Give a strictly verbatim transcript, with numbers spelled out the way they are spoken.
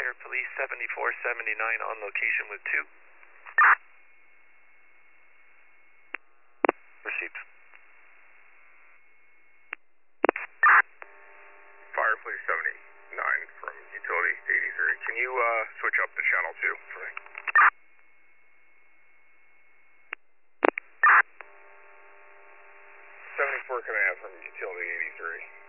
Fire Police seventy-four seventy-nine on location with two. Received. Fire Police seventy-nine from Utility eighty-three. Can you uh, switch up to channel two for me? seventy-four command from Utility eighty-three.